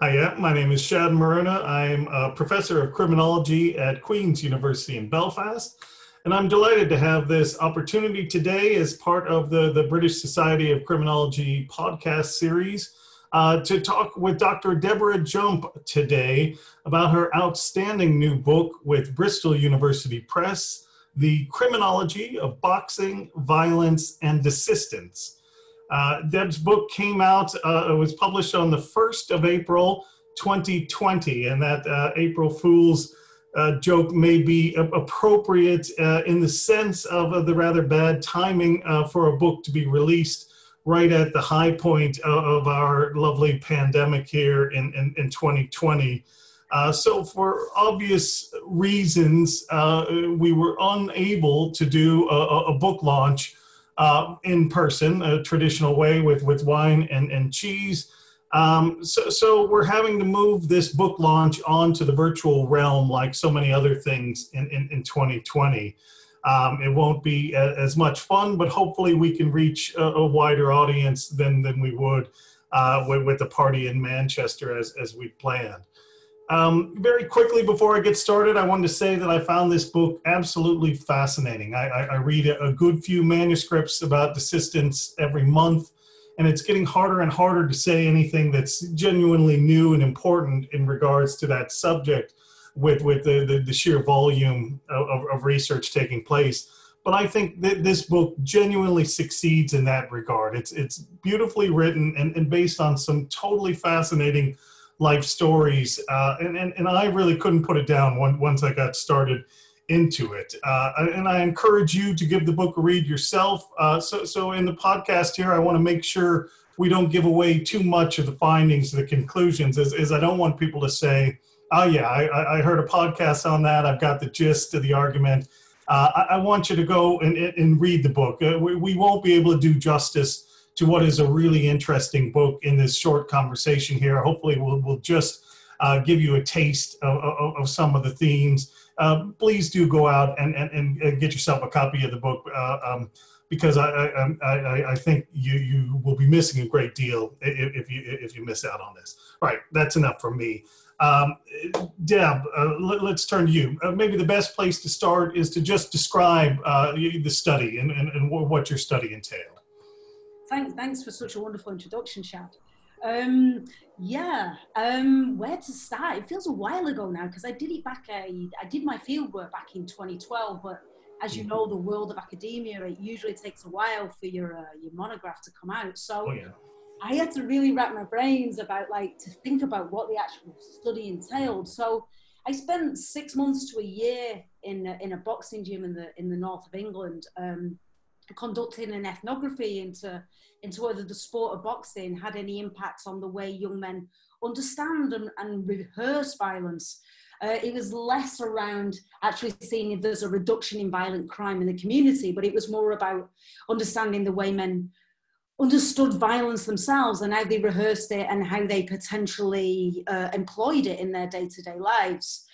Hi, my name is Shad Maruna. I'm a professor of criminology at Queen's University in Belfast, and I'm delighted to have this opportunity today as part of the British Society of Criminology podcast series to talk with Dr. Deborah Jump today about her outstanding new book with Bristol University Press, The Criminology of Boxing, Violence, and Desistance. Deb's book came out, it was published on the 1st of April, 2020, and that April Fool's joke may be appropriate in the sense of the rather bad timing for a book to be released right at the high point of our lovely pandemic here in 2020. So for obvious reasons, we were unable to do a book launch in person, a traditional way with wine and cheese. So we're having to move this book launch onto the virtual realm like so many other things in 2020. It won't be as much fun, but hopefully we can reach a wider audience than we would with the party in Manchester as we planned. Very quickly before I get started, I wanted to say that I found this book absolutely fascinating. I read a good few manuscripts about desistance every month, and it's getting harder and harder to say anything that's genuinely new and important in regards to that subject with the sheer volume of research taking place. But I think that this book genuinely succeeds in that regard. It's beautifully written and based on some totally fascinating life stories, and I really couldn't put it down once I got started into it. And I encourage you to give the book a read yourself. So in the podcast here, I want to make sure we don't give away too much of the findings, the conclusions, as I don't want people to say, oh yeah, I heard a podcast on that, I've got the gist of the argument. I want you to go and read the book. We won't be able to do justice to what is a really interesting book in this short conversation here. Hopefully we'll just give you a taste of some of the themes. Please do go out and get yourself a copy of the book because I think you will be missing a great deal if you miss out on this. All right, that's enough from me. Deb, let's turn to you. Maybe the best place to start is to just describe the study and what your study entailed. Thanks for such a wonderful introduction, Shad. Where to start? It feels a while ago now because I did it I did my fieldwork back in 2012, but as you know, the world of academia, it usually takes a while for your monograph to come out. So I had to really wrap my brains about to think about what the actual study entailed. So I spent 6 months to a year in a boxing gym in the north of England, conducting an ethnography into whether the sport of boxing had any impacts on the way young men understand and rehearse violence. It was less around actually seeing if there's a reduction in violent crime in the community, but it was more about understanding the way men understood violence themselves and how they rehearsed it and how they potentially employed it in their day-to-day lives.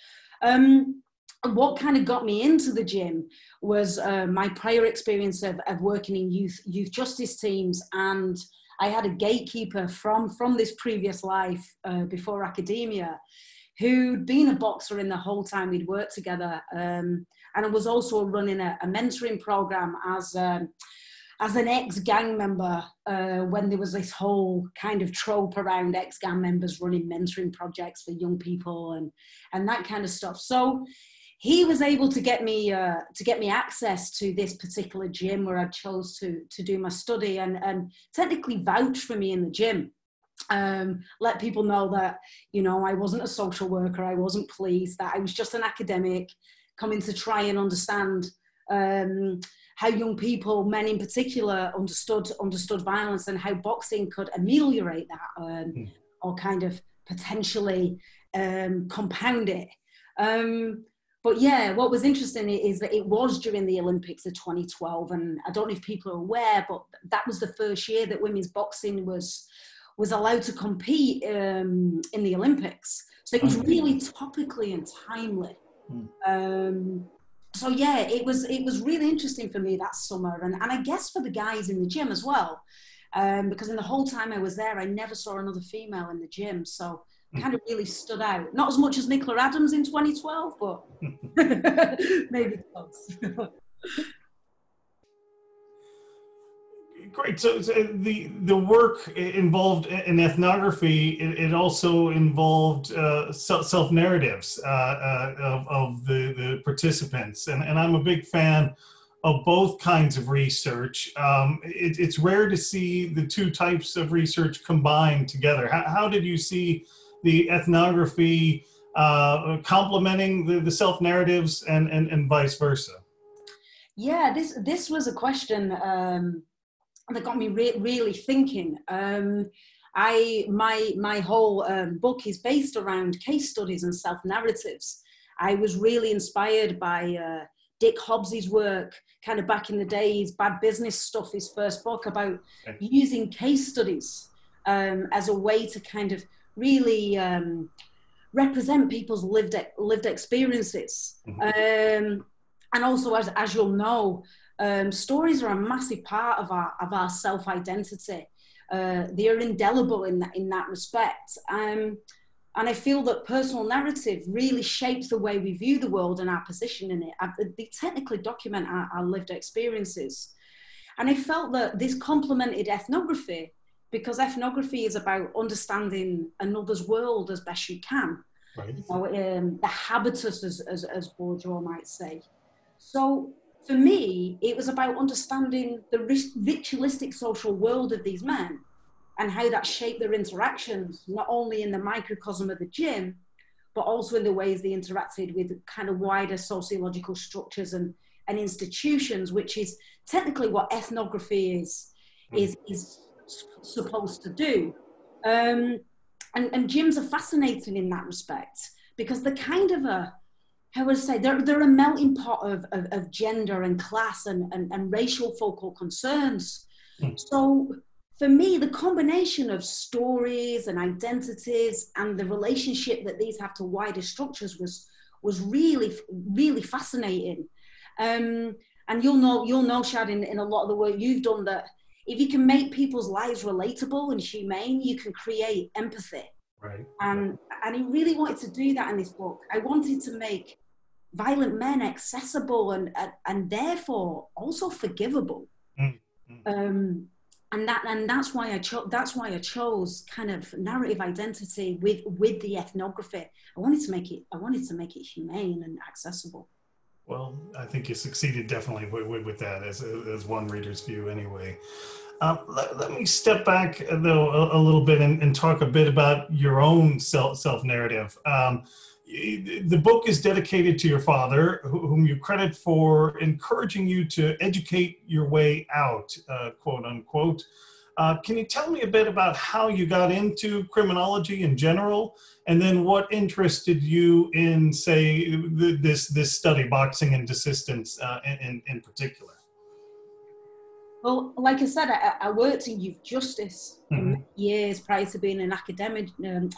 What kind of got me into the gym was my prior experience of working in youth justice teams, and I had a gatekeeper from this previous life before academia who'd been a boxer in the whole time we'd worked together, and I was also running a mentoring program as an ex-gang member when there was this whole kind of trope around ex-gang members running mentoring projects for young people and that kind of stuff. So he was able to get me access to this particular gym where I chose to do my study and technically vouch for me in the gym. Let people know that, I wasn't a social worker, I wasn't police, that I was just an academic coming to try and understand how young people, men in particular, understood violence and how boxing could ameliorate that or kind of potentially compound it. But yeah, what was interesting is that it was during the Olympics of 2012, and I don't know if people are aware, but that was the first year that women's boxing was allowed to compete in the Olympics. So it was really topically and timely. So yeah, it was really interesting for me that summer, and I guess for the guys in the gym as well, because in the whole time I was there, I never saw another female in the gym. So kind of really stood out. Not as much as Nicola Adams in 2012, but maybe close. Great. So the work involved in ethnography. It also involved self narratives of the participants, and I'm a big fan of both kinds of research. It's rare to see the two types of research combined together. How did you see the ethnography complementing the self narratives and vice versa? Yeah, this was a question that got me really thinking. My whole book is based around case studies and self narratives. I was really inspired by Dick Hobbs's work, kind of back in the days, Bad Business Stuff, his first book, about using case studies as a way to kind of really represent people's lived experiences. Mm-hmm. And also, as you'll know, stories are a massive part of our self-identity. They are indelible in that respect. And I feel that personal narrative really shapes the way we view the world and our position in it. They technically document our lived experiences. And I felt that this complemented ethnography, because ethnography is about understanding another's world as best you can. Right. You know, the habitus, as Bourdieu might say. So for me, it was about understanding the ritualistic social world of these men and how that shaped their interactions, not only in the microcosm of the gym, but also in the ways they interacted with kind of wider sociological structures and institutions, which is technically what ethnography is supposed to do. And gyms are fascinating in that respect, because they're kind of how would I say, they're a melting pot of gender and class and racial focal concerns. So for me, the combination of stories and identities and the relationship that these have to wider structures was really, really fascinating. And you'll know, Shad, in a lot of the work you've done, that if you can make people's lives relatable and humane, you can create empathy. Right. And I really wanted to do that in this book. I wanted to make violent men accessible and therefore also forgivable. Mm-hmm. And that's why I chose kind of narrative identity with the ethnography. I wanted to make it humane and accessible. Well, I think you succeeded definitely with that as one reader's view anyway. Let me step back though a little bit and talk a bit about your own self narrative. The book is dedicated to your father, whom you credit for encouraging you to educate your way out, quote unquote. Can you tell me a bit about how you got into criminology in general, and then what interested you in, say, this study, boxing and desistance, in particular? Well, like I said, I worked in youth justice for many years prior to being an academic, and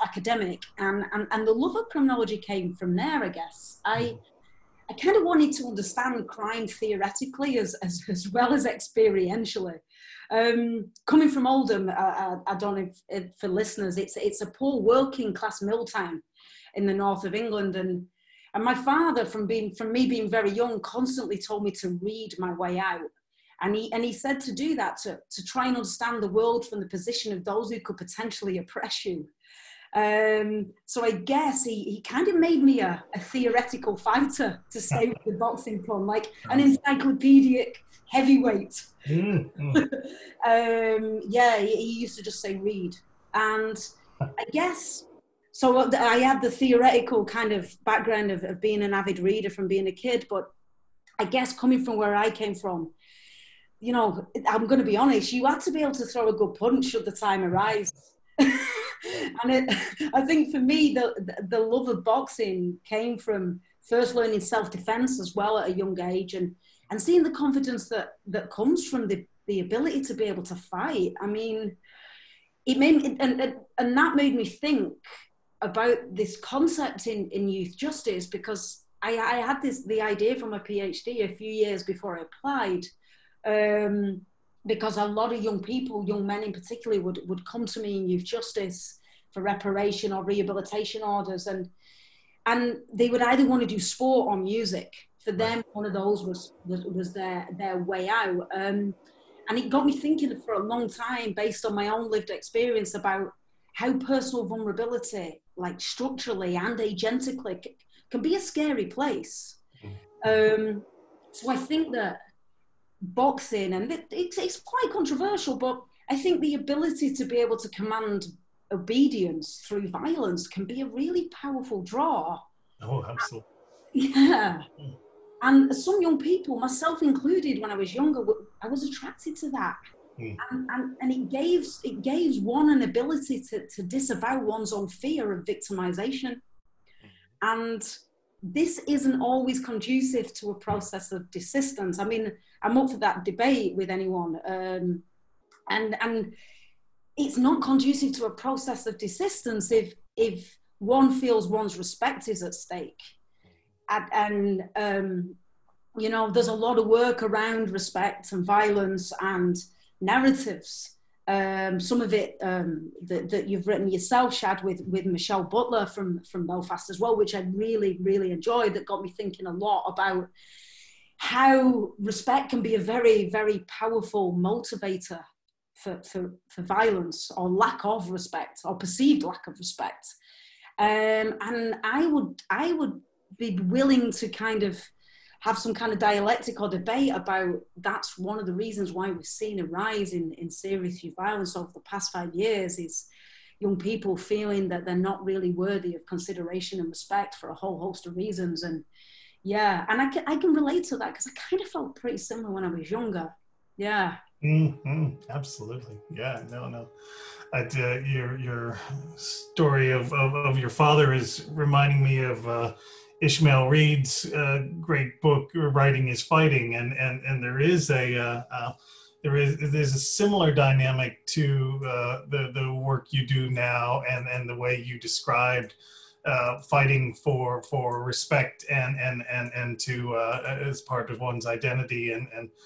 the love of criminology came from there, I guess. I kind of wanted to understand crime theoretically as well as experientially. Coming from Oldham, I don't know if for listeners, it's a poor working class mill town in the north of England, and my father, from me being very young, constantly told me to read my way out. And he said to do that, to try and understand the world from the position of those who could potentially oppress you. So I guess he kind of made me a theoretical fighter, to say with the boxing pun, like an encyclopedic heavyweight. Yeah, he used to just say read. And I guess, so I had the theoretical kind of background of being an avid reader from being a kid, but I guess coming from where I came from, you know, I'm going to be honest, you had to be able to throw a good punch should the time arise. And I think for me, the love of boxing came from first learning self-defense as well at a young age, and seeing the confidence that comes from the ability to be able to fight. I mean, it made me, and that made me think about this concept in youth justice, because I had the idea for my PhD a few years before I applied. Because a lot of young people, young men in particular, would come to me in youth justice reparation or rehabilitation orders, and they would either want to do sport or music. For them, one of those was their way out. And it got me thinking for a long time, based on my own lived experience, about how personal vulnerability, like structurally and agentically, can be a scary place. So I think that boxing, and it's quite controversial, but I think the ability to be able to command obedience through violence can be a really powerful draw. Oh, absolutely. Yeah. And some young people, myself included, when I was younger, I was attracted to that. And it gives one an ability to disavow one's own fear of victimization. And this isn't always conducive to a process of desistance. I mean, I'm up for that debate with anyone. And it's not conducive to a process of desistance if one feels one's respect is at stake. And you know, there's a lot of work around respect and violence and narratives. Some of it that you've written yourself, Shad, with Michelle Butler from Belfast as well, which I really, really enjoyed, that got me thinking a lot about how respect can be a very, very powerful motivator for violence, or lack of respect, or perceived lack of respect. And I would be willing to kind of have some kind of dialectic or debate about that's one of the reasons why we've seen a rise in serious youth violence over the past 5 years, is young people feeling that they're not really worthy of consideration and respect for a whole host of reasons. And yeah, and I can relate to that, because I kind of felt pretty similar when I was younger. Yeah. Absolutely. Yeah, no. Your story of your father is reminding me of Ishmael Reed's great book, Writing is Fighting, and there's a similar dynamic to the work you do now, and the way you described fighting for respect and to as part of one's identity,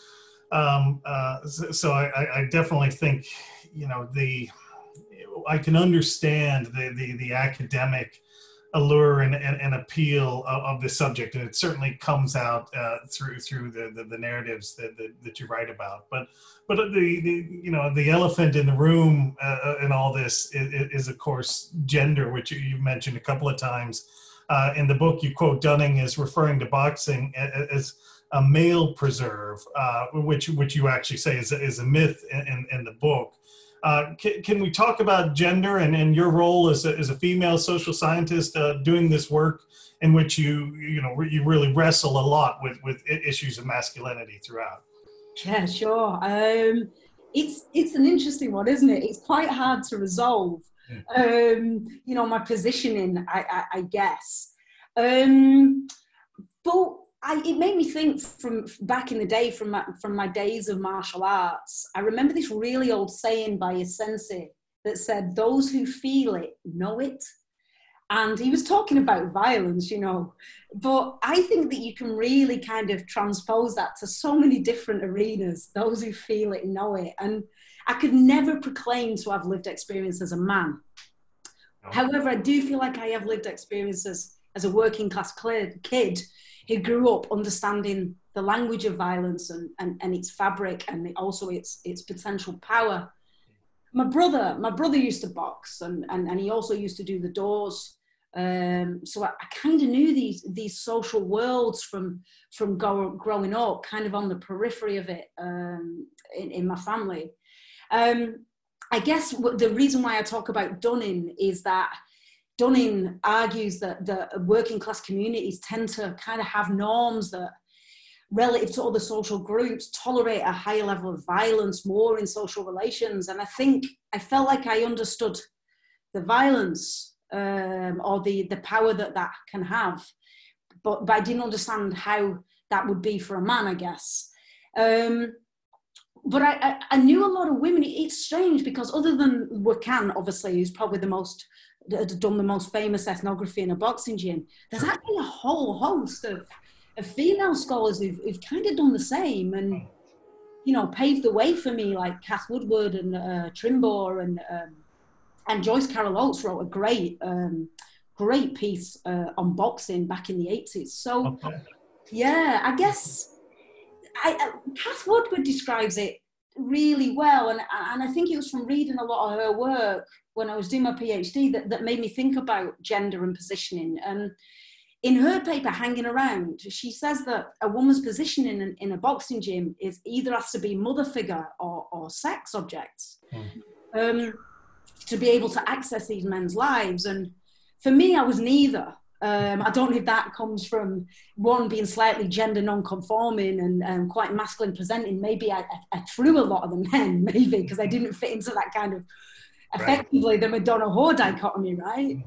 so I definitely think, you know, I can understand the academic allure and appeal of the subject, and it certainly comes out through the narratives that you write about. But the elephant in the room in all this is of course gender, which you mentioned a couple of times in the book. You quote Dunning as referring to boxing as a male preserve, which you actually say is a myth in the book. Can we talk about gender and your role as a female social scientist doing this work, in which you really wrestle a lot with issues of masculinity throughout? Yeah, sure. It's an interesting one, isn't it? It's quite hard to resolve. My positioning, I guess. But it made me think from back in the day, from my days of martial arts. I remember this really old saying by a sensei that said, "Those who feel it know it." And he was talking about violence, but I think that you can really kind of transpose that to so many different arenas. Those who feel it know it. And I could never proclaim to have lived experience as a man. No. However, I do feel like I have lived experiences as a working class kid who grew up understanding the language of violence and its fabric, and also its potential power. My brother used to box, and he also used to do the doors. So I kind of knew these social worlds from growing up, kind of on the periphery of it in my family. I guess the reason why I talk about Dunning is that Dunning argues that the working class communities tend to kind of have norms that, relative to other social groups, tolerate a higher level of violence more in social relations. And I felt like I understood the violence or the power that can have, but I didn't understand how that would be for a man, I guess. But I knew a lot of women. It's strange because other than Wakan, obviously, who's probably done the most famous ethnography in a boxing gym, there's actually a whole host of female scholars who've kind of done the same and, paved the way for me, like Kath Woodward and Trimbaugh And Joyce Carol Oates wrote a great piece on boxing back in the 80s. So, yeah, I guess Cath Woodward describes it really well. And I think it was from reading a lot of her work when I was doing my PhD that made me think about gender and positioning. In her paper, Hanging Around, she says that a woman's position in a boxing gym is either has to be mother figure or sex objects to be able to access these men's lives. And for me, I was neither. I don't know if that comes from one being slightly gender non-conforming and quite masculine presenting. Maybe I threw a lot of the men, maybe because I didn't fit into that kind of effectively the Madonna whore dichotomy, right?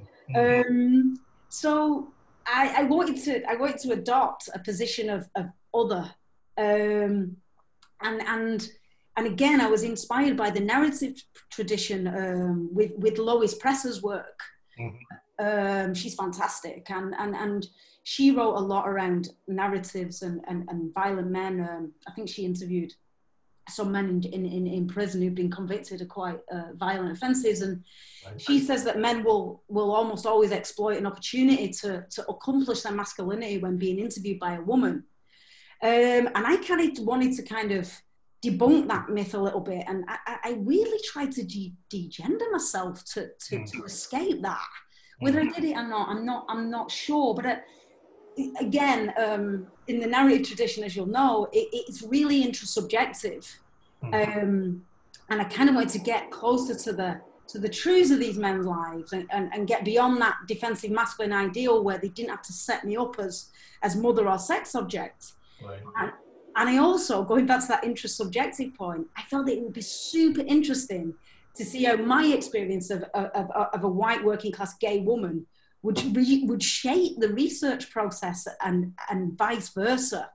So I wanted to adopt a position of other, and again I was inspired by the narrative tradition with Lois Presser's work. She's fantastic, and she wrote a lot around narratives and violent men. I think she interviewed some men in prison who've been convicted of quite violent offences, and she says that men will almost always exploit an opportunity to accomplish their masculinity when being interviewed by a woman. And I kind of wanted to kind of debunk that myth a little bit, and I really tried to degender myself to escape that. Whether I did it or not, I'm not sure. But again, in the narrative tradition, as you'll know, it's really intrasubjective, and I kind of wanted to get closer to the truths of these men's lives and get beyond that defensive masculine ideal where they didn't have to set me up as mother or sex object. Right. And I also, going back to that intrasubjective point, I felt that it would be super interesting to see how my experience of a white working class gay woman would shape the research process and vice versa.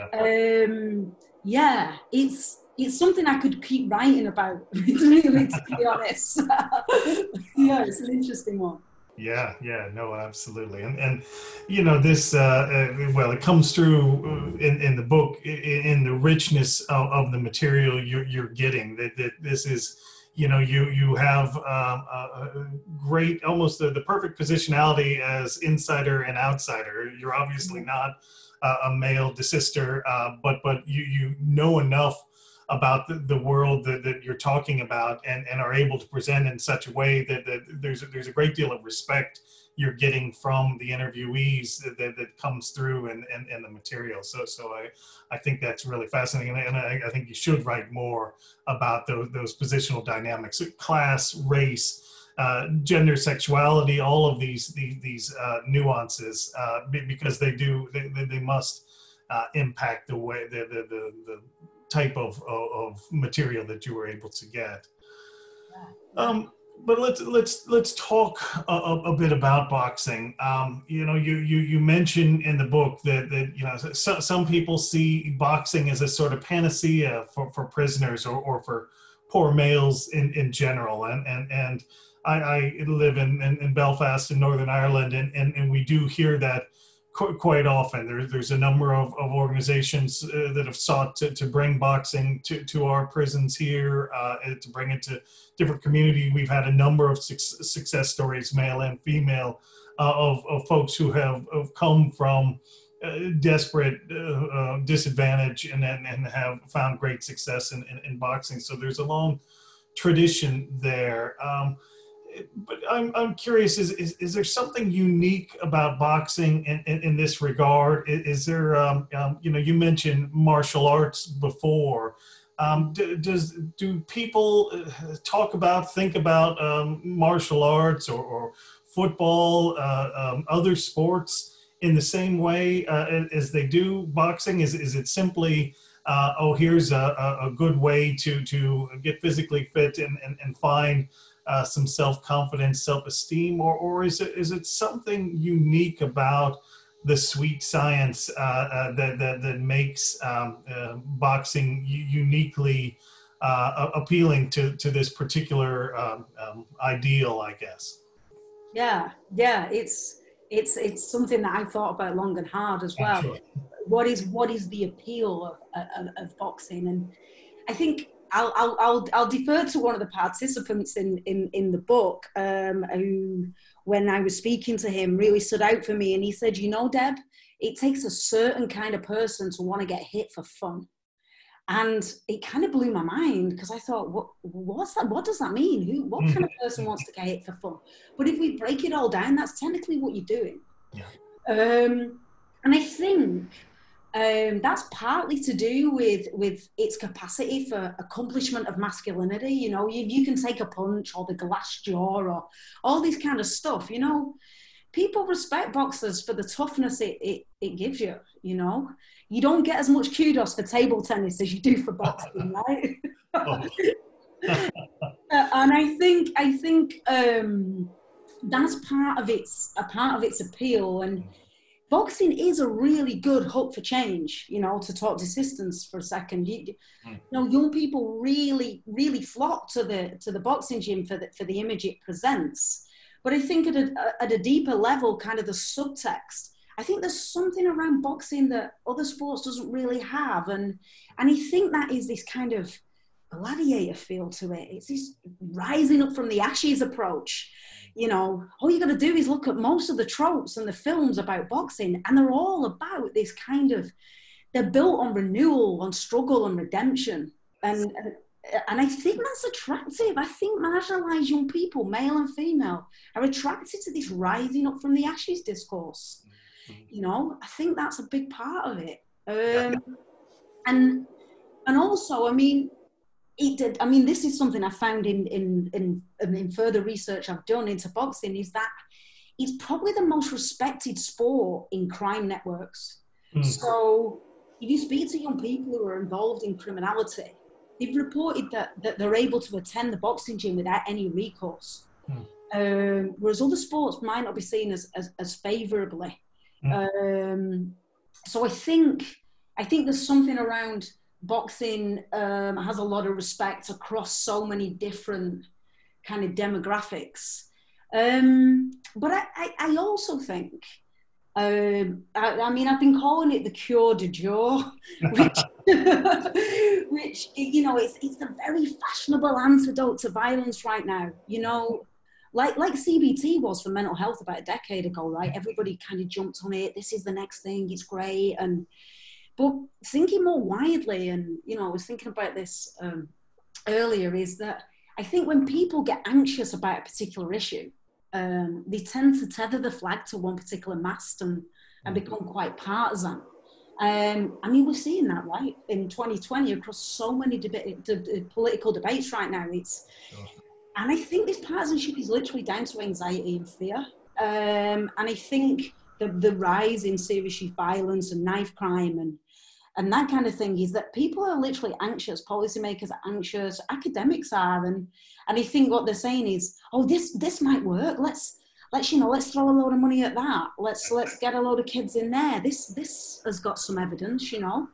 Yeah, it's something I could keep writing about, really, to be honest. Yeah, it's an interesting one. Yeah, no, absolutely. And you know, this, well, it comes through in the book, in the richness of the material you're getting, that this is, you know, you have a great, almost the perfect positionality as insider and outsider. You're obviously not a male desister, but you know enough about the world that you're talking about and are able to present in such a way that there's a great deal of respect you're getting from the interviewees that comes through in the material. So I think that's really fascinating, and I think you should write more about those positional dynamics, class, race, gender, sexuality, all of these nuances, because they must impact the way the type of material that you were able to get. But let's talk a bit about boxing. You know, you mentioned in the book that you know, some people see boxing as a sort of panacea for prisoners or for poor males in general. And I live in Belfast in Northern Ireland, and we do hear that quite often. There's a number of organizations that have sought to bring boxing to our prisons here, to bring it to different communities. We've had a number of success stories, male and female, of folks who have come from desperate disadvantage and have found great success in boxing. So there's a long tradition there. But I'm curious, is there something unique about boxing in this regard? Is there, you know, you mentioned martial arts before. Do people think about martial arts or football, other sports in the same way as they do boxing? Is it simply, oh, here's a good way to get physically fit and find some self-confidence, self-esteem, or is it something unique about the sweet science that makes boxing uniquely appealing to this particular ideal, I guess? Yeah, it's something that I've thought about long and hard as well. Sure. What is the appeal of boxing? And I think I'll defer to one of the participants in the book, who, when I was speaking to him, really stood out for me. And he said, you know, Deb, it takes a certain kind of person to want to get hit for fun. And it kind of blew my mind, because I thought, what's that? What does that mean? What kind of person wants to get hit for fun? But if we break it all down, that's technically what you're doing. Yeah. And I think that's partly to do with its capacity for accomplishment of masculinity. You know, you can take a punch, or the glass jaw, or all this kind of stuff. You know, people respect boxers for the toughness it gives you. You know, you don't get as much kudos for table tennis as you do for boxing, right? And I think that's part of its appeal. And boxing is a really good hook for change, you know, to talk desistance for a second. You know, young people really, really flock to the boxing gym for the image it presents. But I think at a deeper level, kind of the subtext, I think there's something around boxing that other sports doesn't really have. And I think that is this kind of gladiator feel to it. It's this rising up from the ashes approach. You know, all you got to do is look at most of the tropes and the films about boxing, and they're all about this kind of, they're built on renewal, on struggle and redemption. And I think that's attractive. I think marginalized young people, male and female, are attracted to this rising up from the ashes discourse. You know, I think that's a big part of it. And also, I mean, this is something I found in further research I've done into boxing, is that it's probably the most respected sport in crime networks. So if you speak to young people who are involved in criminality, they've reported that they're able to attend the boxing gym without any recourse. Whereas other sports might not be seen as favorably. So I think there's something around boxing has a lot of respect across so many different kind of demographics. But I also think, I mean, I've been calling it the cure de jour, which, you know, it's the very fashionable antidote to violence right now. You know, like CBT was for mental health about a decade ago, right? Everybody kind of jumped on it. This is the next thing. It's great. But thinking more widely, and, you know, I was thinking about this earlier, is that I think when people get anxious about a particular issue, they tend to tether the flag to one particular mast and become quite partisan. I mean, we're seeing that, right, in 2020 across so many political debates right now. And I think this partisanship is literally down to anxiety and fear. And I think the rise in serious youth violence and knife crime and that kind of thing is that people are literally anxious. Policymakers are anxious. Academics are, and I think what they're saying is, oh, this might work. Let's throw a load of money at that. Let's get a load of kids in there. This has got some evidence, you know.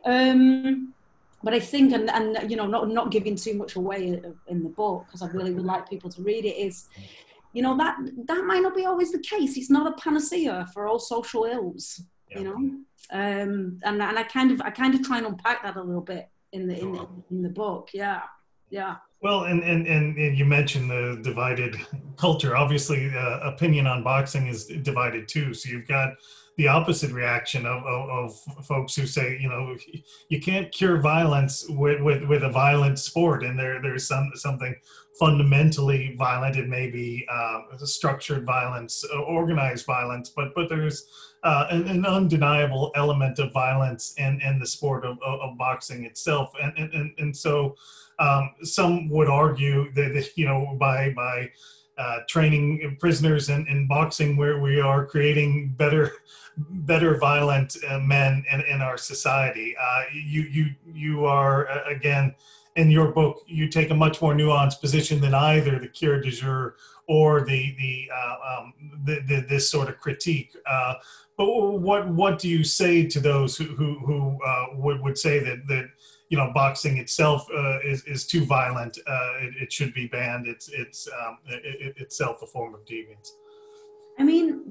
But I think, and you know, not giving too much away in the book, because I really would like people to read it, is, you know, that might not be always the case. It's not a panacea for all social ills, you know. And I kind of try and unpack that a little bit in the book. Yeah. Well, and you mentioned the divided culture. Obviously, opinion on boxing is divided too. So you've got the opposite reaction of folks who say, you know, you can't cure violence with a violent sport, and there's something fundamentally violent. It may be structured violence, organized violence, but there's an undeniable element of violence in the sport of boxing itself, and so some would argue that, you know, by training prisoners in boxing, where we are creating better violent men in our society. You are, again, in your book, you take a much more nuanced position than either the cure du jour or this sort of critique. But what do you say to those who would say that you know, boxing itself is too violent? It should be banned. It's itself a form of deviance. I mean,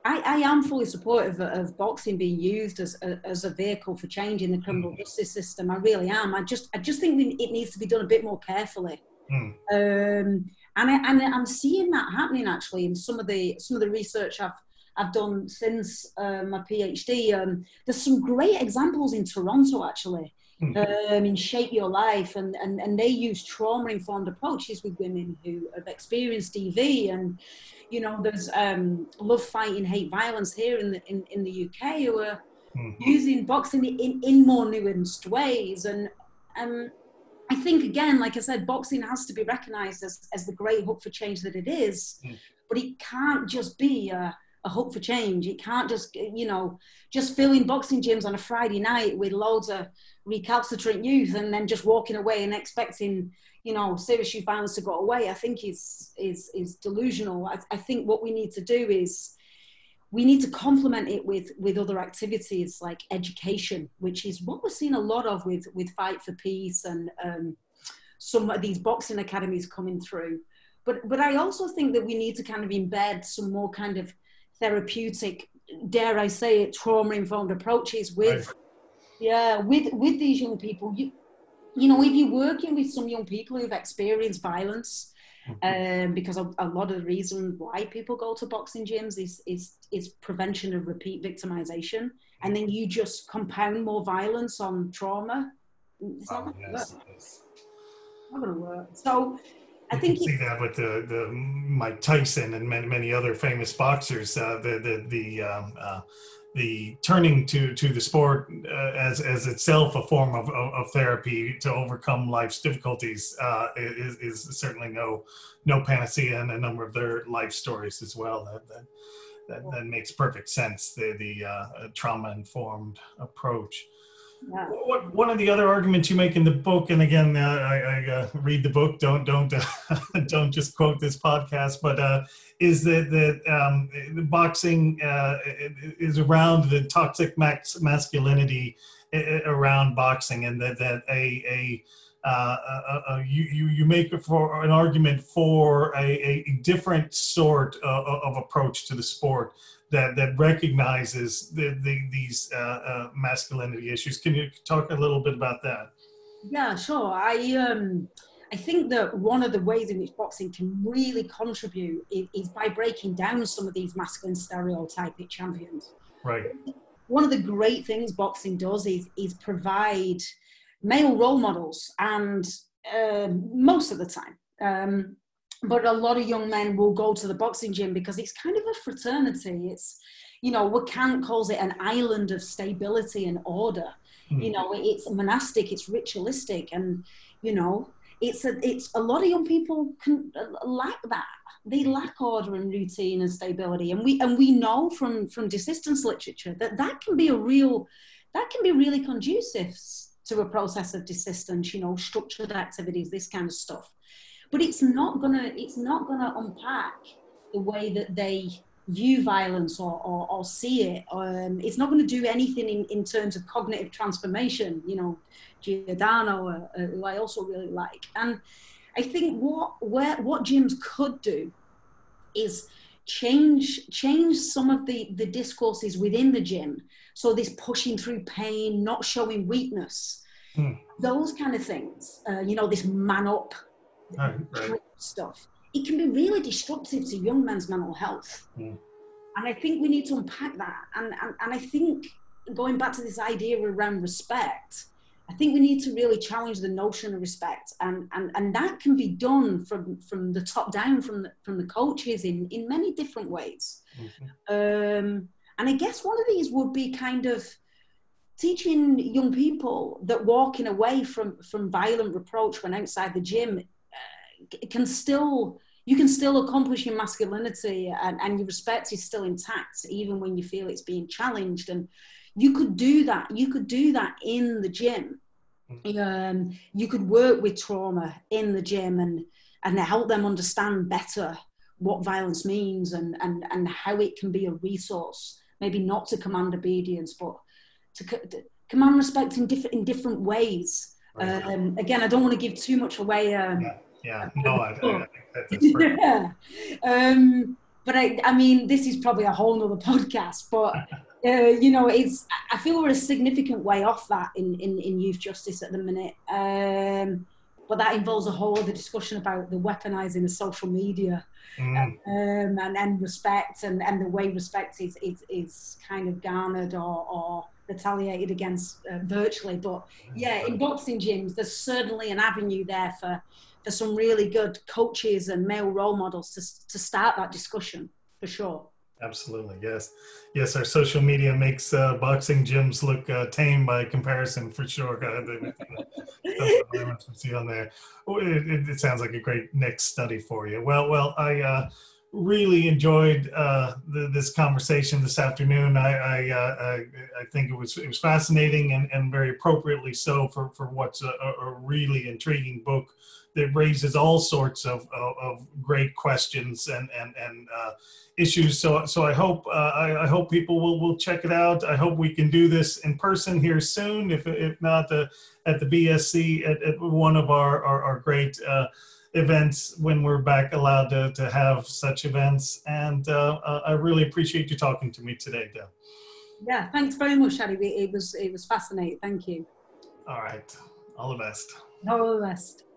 I am fully supportive of boxing being used as a vehicle for changing the criminal justice system. I really am. I just think it needs to be done a bit more carefully. And I'm seeing that happening actually in some of the research I've done since my PhD. There's some great examples in Toronto actually. In Shape Your Life, and they use trauma-informed approaches with women who have experienced DV, and there's Love Fighting Hate Violence here in the UK who are using boxing in more nuanced ways, and I think again, like I said, boxing has to be recognised as the great hook for change that it is, but it can't just be a hook for change. It can't just filling boxing gyms on a Friday night with loads of recalcitrant youth and then just walking away and expecting, serious youth violence to go away. I think is delusional. I think what we need to do is we need to complement it with other activities like education, which is what we're seeing a lot of with Fight for Peace and some of these boxing academies coming through. But I also think that we need to kind of embed some more kind of therapeutic, dare I say it, trauma-informed approaches with these young people. If you're working with some young people who've experienced violence, because a lot of the reason why people go to boxing gyms is prevention of repeat victimization, and then you just compound more violence on trauma. It's not going to work. So I think you see that with the Mike Tyson and many other famous boxers. The turning to the sport as itself a form of therapy to overcome life's difficulties is certainly no panacea, and a number of their life stories as well. That makes perfect sense. The trauma-informed approach. Yeah. One of the other arguments you make in the book, and again, I read the book. Don't don't just quote this podcast, but is that boxing is around the toxic masculinity around boxing, and that you make for an argument for a different sort of approach to the sport that recognizes these masculinity issues. Can you talk a little bit about that? Yeah, sure. I think that one of the ways in which boxing can really contribute is by breaking down some of these masculine stereotypic champions. Right. One of the great things boxing does is provide male role models, and most of the time. But a lot of young men will go to the boxing gym because it's kind of a fraternity. It's, what Kant calls it an island of stability and order. It's monastic, it's ritualistic, and, it's a lot of young people can lack that. They lack order and routine and stability. And we know from desistance literature that can be really conducive to a process of desistance, structured activities, this kind of stuff. But it's not gonna unpack the way that they view violence or see it. It's not going to do anything in terms of cognitive transformation. Giordano, who I also really like. And I think what gyms could do is change some of the discourses within the gym. So this pushing through pain, not showing weakness, those kind of things. This man up. Right. Stuff. It can be really destructive to young men's mental health. And I think we need to unpack that. And I think going back to this idea around respect, I think we need to really challenge the notion of respect. And that can be done from the top down, from the coaches in many different ways. And I guess one of these would be kind of teaching young people that walking away from violent reproach when outside the gym you can still accomplish your masculinity, and your respect is still intact even when you feel it's being challenged. And you could do that in the gym. You could work with trauma in the gym and help them understand better what violence means and how it can be a resource, maybe not to command obedience, but to command respect in different ways. Again, I don't want to give too much away. I think that's perfect. Yeah. but I mean, this is probably a whole nother podcast, but you know, I feel we're a significant way off that in youth justice at the minute. But that involves a whole other discussion about the weaponizing of social media, Mm. and respect, and the way respect is kind of garnered or retaliated against virtually. But yeah, in boxing gyms, there's certainly an avenue there for some really good coaches and male role models to start that discussion, for sure. Absolutely, yes. Yes, our social media makes boxing gyms look tame by comparison, for sure. The stuff that we see on there. Oh, it sounds like a great next study for you. Well, I really enjoyed this conversation this afternoon. I think it was fascinating and very appropriately so for what's a really intriguing book that raises all sorts of great questions and issues. So I hope people will check it out. I hope we can do this in person here soon, if not at the BSC at one of our great events when we're back allowed to have such events. And I really appreciate you talking to me today, Deb. Yeah, thanks very much, Addy. It was fascinating. Thank you. All right. All the best. All the best.